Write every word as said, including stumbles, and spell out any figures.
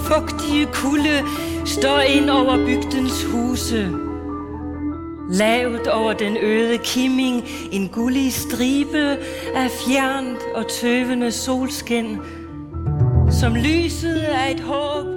fugtige kulde står ind over bygdens huse. Lavt over den øde kimming en gullig stribe af fjernt og tøvende solskin, som lyset af et håb